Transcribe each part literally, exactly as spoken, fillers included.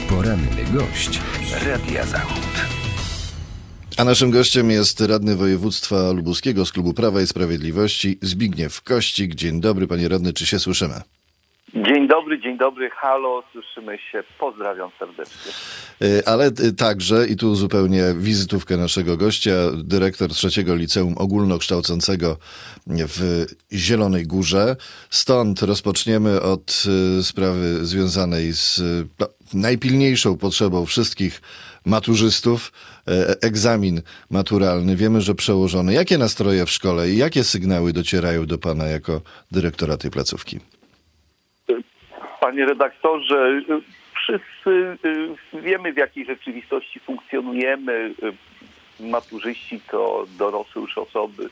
Poranny gość Radia Zachód. A naszym gościem jest radny województwa lubuskiego z Klubu Prawa i Sprawiedliwości Zbigniew Kościk. Dzień dobry, panie radny, czy się słyszymy? Dzień dobry, dzień dobry, halo, słyszymy się, pozdrawiam serdecznie. Ale także, i tu zupełnie wizytówkę naszego gościa, dyrektor trzeciego Liceum Ogólnokształcącego w Zielonej Górze. Stąd rozpoczniemy od sprawy związanej z najpilniejszą potrzebą wszystkich maturzystów. Egzamin maturalny. Wiemy, że przełożony. Jakie nastroje w szkole i jakie sygnały docierają do pana jako dyrektora tej placówki? Panie redaktorze, wszyscy wiemy, w jakiej rzeczywistości funkcjonujemy. Maturzyści to dorosłe już osoby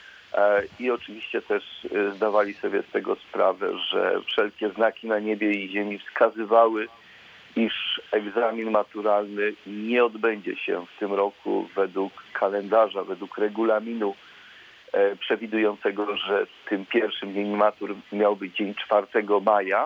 i oczywiście też zdawali sobie z tego sprawę, że wszelkie znaki na niebie i ziemi wskazywały, iż egzamin maturalny nie odbędzie się w tym roku według kalendarza, według regulaminu przewidującego, że tym pierwszym dniem matur miał być dzień czwartego maja.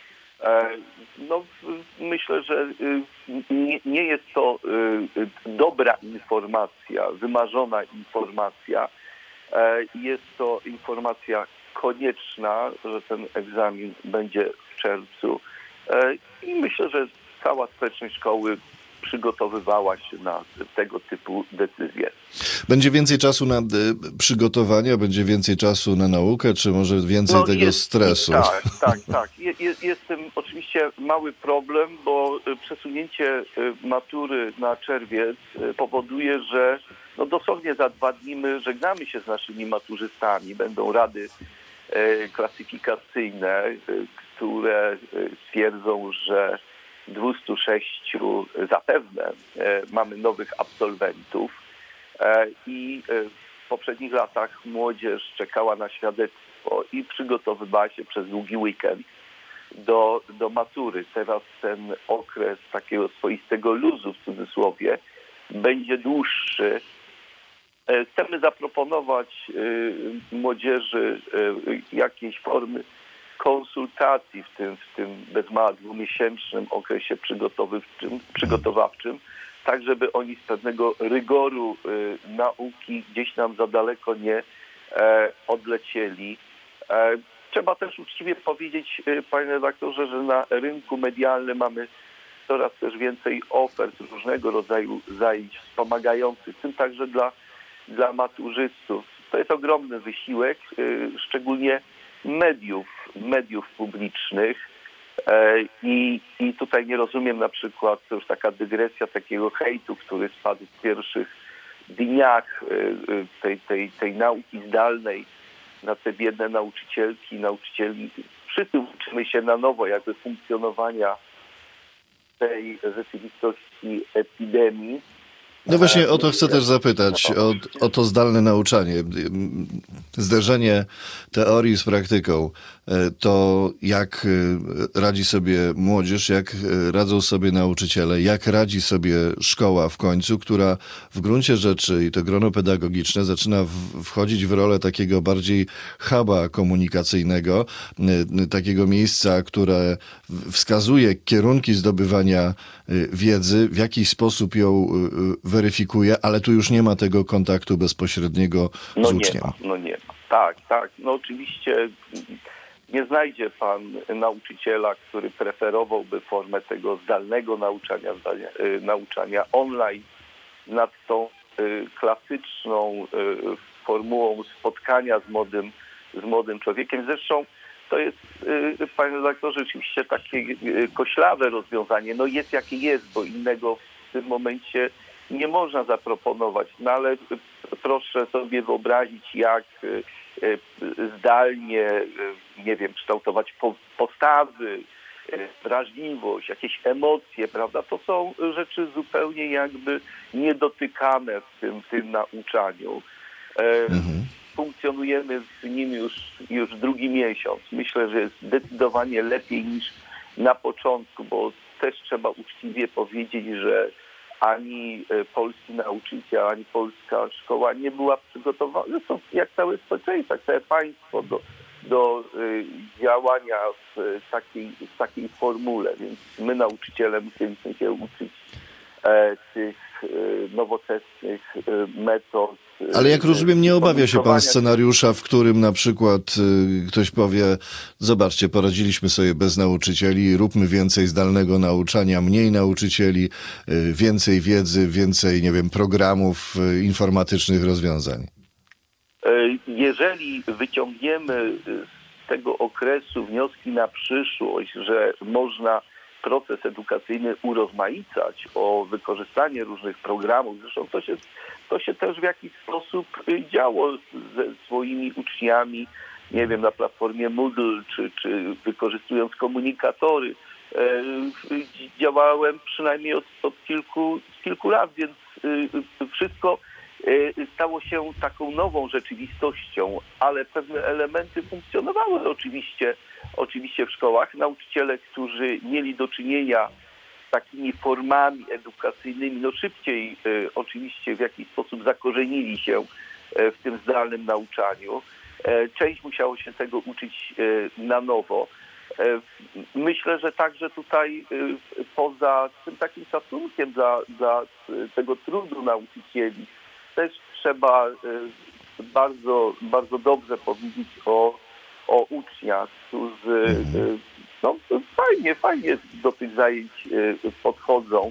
No, myślę, że nie, nie jest to dobra informacja, wymarzona informacja. Jest to informacja konieczna, że ten egzamin będzie w czerwcu. I myślę, że cała społeczność szkoły przygotowywała się na tego typu decyzje. Będzie więcej czasu na przygotowania, będzie więcej czasu na naukę, czy może więcej no tego jest, stresu? Tak, tak, tak. Je, jest, jest z tym oczywiście mały problem, bo przesunięcie matury na czerwiec powoduje, że no dosłownie za dwa dni my żegnamy się z naszymi maturzystami. Będą rady klasyfikacyjne, które stwierdzą, że dwieście sześć zapewne mamy nowych absolwentów i w poprzednich latach młodzież czekała na świadectwo i przygotowywała się przez długi weekend do, do matury. Teraz ten okres takiego swoistego luzu w cudzysłowie będzie dłuższy. Chcemy zaproponować młodzieży jakiejś formy konsultacji w tym, w tym bez mała dwumiesięcznym okresie przygotowawczym, przygotowawczym, tak żeby oni z pewnego rygoru y, nauki gdzieś nam za daleko nie e, odlecieli. E, trzeba też uczciwie powiedzieć, y, panie redaktorze, że na rynku medialnym mamy coraz też więcej ofert różnego rodzaju zajęć wspomagających, w tym także dla, dla maturzystów. To jest ogromny wysiłek, y, szczególnie mediów, mediów publicznych i, i tutaj nie rozumiem na przykład, to już taka dygresja takiego hejtu, który spadł w pierwszych dniach tej, tej, tej nauki zdalnej na te biedne nauczycielki i nauczycieli. Wszyscy uczymy się na nowo jakby funkcjonowania tej rzeczywistości epidemii. No właśnie o to chcę też zapytać, o, o to zdalne nauczanie, zderzenie teorii z praktyką, to jak radzi sobie młodzież, jak radzą sobie nauczyciele, jak radzi sobie szkoła w końcu, która w gruncie rzeczy i to grono pedagogiczne zaczyna w, wchodzić w rolę takiego bardziej huba komunikacyjnego, takiego miejsca, które wskazuje kierunki zdobywania wiedzy, w jakiś sposób ją weryfikuje, ale tu już nie ma tego kontaktu bezpośredniego no z uczniem. Nie ma, no nie ma. Tak, tak. No oczywiście nie znajdzie pan nauczyciela, który preferowałby formę tego zdalnego nauczania, zdalnie, y, nauczania online nad tą y, klasyczną y, formułą spotkania z młodym, z młodym człowiekiem. Zresztą to jest, y, panie redaktorze, rzeczywiście takie y, koślawe rozwiązanie. No jest jakie jest, bo innego w tym momencie nie można zaproponować. No ale proszę sobie wyobrazić, jak zdalnie, nie wiem, kształtować postawy, wrażliwość, jakieś emocje, prawda? To są rzeczy zupełnie jakby niedotykane w tym, w tym nauczaniu. Mhm. Funkcjonujemy z nim już, już drugi miesiąc. Myślę, że jest zdecydowanie lepiej niż na początku, bo też trzeba uczciwie powiedzieć, że ani polski nauczyciel, ani polska szkoła nie była przygotowana, zresztą jak całe społeczeństwo, całe państwo do, do działania w takiej, w takiej formule, więc my nauczyciele musieliśmy się uczyć tych nowoczesnych metod. Ale jak rozumiem, nie obawia się pan scenariusza, w którym na przykład ktoś powie, zobaczcie, poradziliśmy sobie bez nauczycieli, róbmy więcej zdalnego nauczania, mniej nauczycieli, więcej wiedzy, więcej, nie wiem, programów, informatycznych rozwiązań. Jeżeli wyciągniemy z tego okresu wnioski na przyszłość, że można proces edukacyjny urozmaicać, o wykorzystanie różnych programów. Zresztą to się, to się też w jakiś sposób działo ze swoimi uczniami, nie wiem, na platformie Moodle, czy, czy wykorzystując komunikatory. Działałem przynajmniej od, od kilku, kilku lat, więc wszystko stało się taką nową rzeczywistością, ale pewne elementy funkcjonowały oczywiście, oczywiście w szkołach. Nauczyciele, którzy mieli do czynienia z takimi formami edukacyjnymi, no szybciej y, oczywiście w jakiś sposób zakorzenili się y, w tym zdalnym nauczaniu. Y, część musiało się tego uczyć y, na nowo. Y, myślę, że także tutaj y, poza tym takim szacunkiem dla, dla tego trudu nauczycieli, też trzeba y, bardzo, bardzo dobrze powiedzieć o, o uczniach, którzy y, no, fajnie, fajnie do tych zajęć y, podchodzą,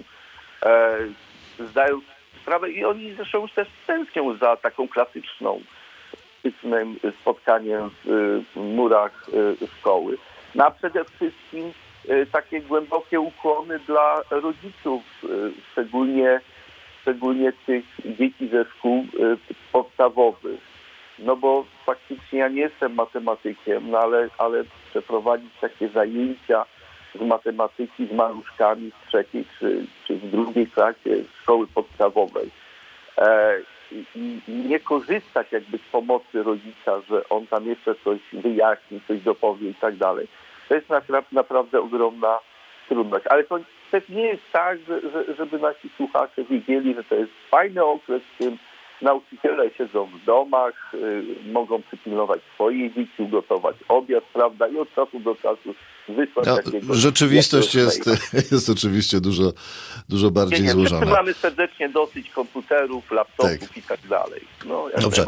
y, zdają sprawę i oni zresztą też tęsknią za taką klasyczną, klasycznym spotkaniem w, w murach y, szkoły. No a przede wszystkim y, takie głębokie ukłony dla rodziców, y, szczególnie szczególnie tych dzieci ze szkół podstawowych. No bo faktycznie ja nie jestem matematykiem, no ale, ale przeprowadzić takie zajęcia z matematyki z maluszkami w trzeciej czy, czy w drugiej klasie szkoły podstawowej e, i, i nie korzystać jakby z pomocy rodzica, że on tam jeszcze coś wyjaśni, coś dopowie i tak dalej. To jest naprawdę, naprawdę ogromna trudność. Ale to też nie jest tak, że, że, żeby nasi słuchacze wiedzieli, że to jest fajny okres, w którym nauczyciele siedzą w domach, y, mogą przypilnować swoje dzieci, ugotować obiad, prawda, i od czasu do czasu wysłać no, jakiegoś... Rzeczywistość jest, jest oczywiście dużo, dużo bardziej nie, nie, złożona. Wszyscy mamy serdecznie dosyć komputerów, laptopów tak. i tak dalej. No, dobrze.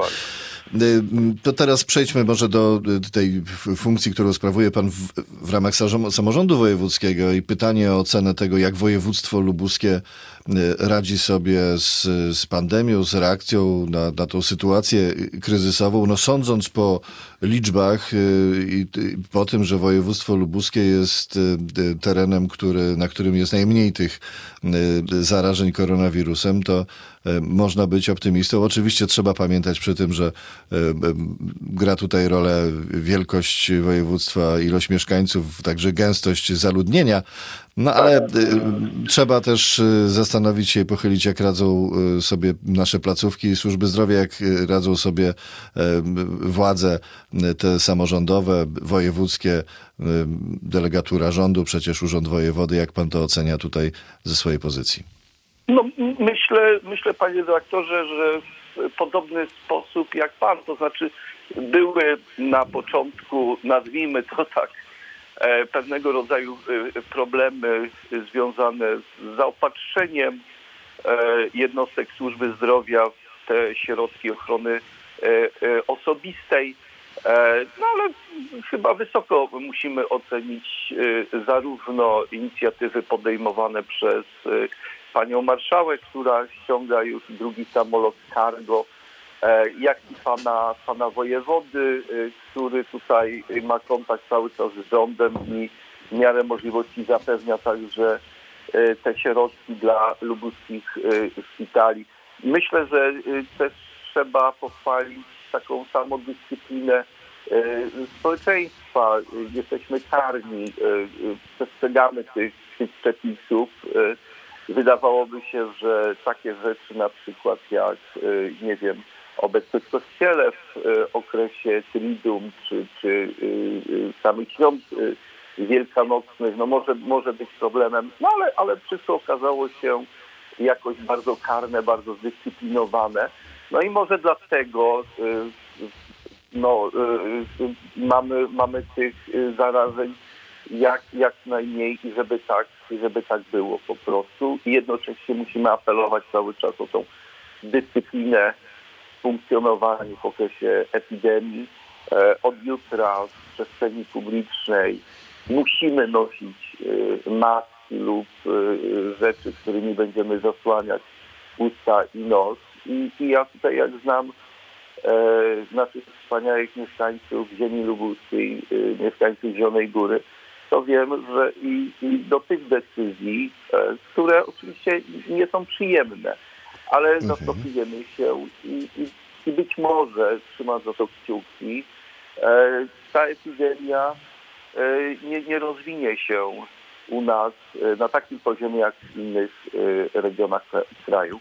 To teraz przejdźmy może do tej funkcji, którą sprawuje pan w, w ramach samorządu wojewódzkiego i pytanie o ocenę tego, jak województwo lubuskie radzi sobie z, z pandemią, z reakcją na, na tą sytuację kryzysową. No sądząc po liczbach i po tym, że województwo lubuskie jest terenem, który, na którym jest najmniej tych zarażeń koronawirusem, to można być optymistą. Oczywiście trzeba pamiętać przy tym, że gra tutaj rolę wielkość województwa, ilość mieszkańców, także gęstość zaludnienia. No ale trzeba też zastanowić się i pochylić, jak radzą sobie nasze placówki i służby zdrowia, jak radzą sobie władze te samorządowe, wojewódzkie, delegatura rządu, przecież urząd wojewody. Jak pan to ocenia tutaj ze swojej pozycji? No myślę, myślę panie dyrektorze, że w podobny sposób jak pan, to znaczy były na początku, nazwijmy to tak, pewnego rodzaju problemy związane z zaopatrzeniem jednostek służby zdrowia w te środki ochrony osobistej. No ale chyba wysoko musimy ocenić zarówno inicjatywy podejmowane przez panią marszałek, która ściąga już drugi samolot cargo, jak i pana, pana wojewody, który tutaj ma kontakt cały czas z rządem i w miarę możliwości zapewnia także te środki dla lubuskich szpitali. Myślę, że też trzeba pochwalić taką samodyscyplinę społeczeństwa. Jesteśmy karni, przestrzegamy tych, tych przepisów. Wydawałoby się, że takie rzeczy na przykład jak, nie wiem, obecność w kościele w okresie Triduum czy, czy samych świąt wielkanocnych, no może, może być problemem, no ale, ale wszystko okazało się jakoś bardzo karne, bardzo zdyscyplinowane. No i może dlatego no, mamy, mamy tych zarażeń jak, jak najmniej i żeby tak, żeby tak było po prostu. I jednocześnie musimy apelować cały czas o tą dyscyplinę funkcjonowania w okresie epidemii. Od jutra w przestrzeni publicznej musimy nosić maski lub rzeczy, którymi będziemy zasłaniać usta i nos. I, i ja tutaj, jak znam e, naszych wspaniałych mieszkańców ziemi lubuskiej, e, mieszkańców Zielonej Góry, to wiem, że i, i do tych decyzji, e, które oczywiście nie są przyjemne, ale mhm. zastosujemy się i, i, i być może, trzymam za to kciuki, e, ta epidemia e, nie, nie rozwinie się u nas e, na takim poziomie jak w innych e, regionach kraju.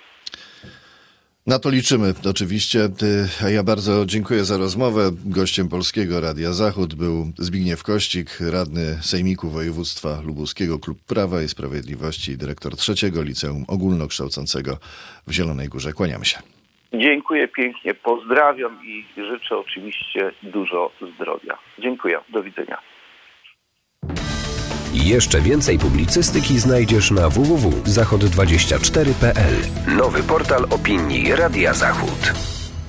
Na to liczymy oczywiście. A ja bardzo dziękuję za rozmowę. Gościem Polskiego Radia Zachód był Zbigniew Kościk, radny Sejmiku Województwa Lubuskiego, Klub Prawa i Sprawiedliwości i dyrektor trzeciego Liceum Ogólnokształcącego w Zielonej Górze. Kłaniamy się. Dziękuję pięknie, pozdrawiam i życzę oczywiście dużo zdrowia. Dziękuję, do widzenia. Jeszcze więcej publicystyki znajdziesz na w w w kropka zachod dwadzieścia cztery kropka p l. Nowy portal opinii Radia Zachód.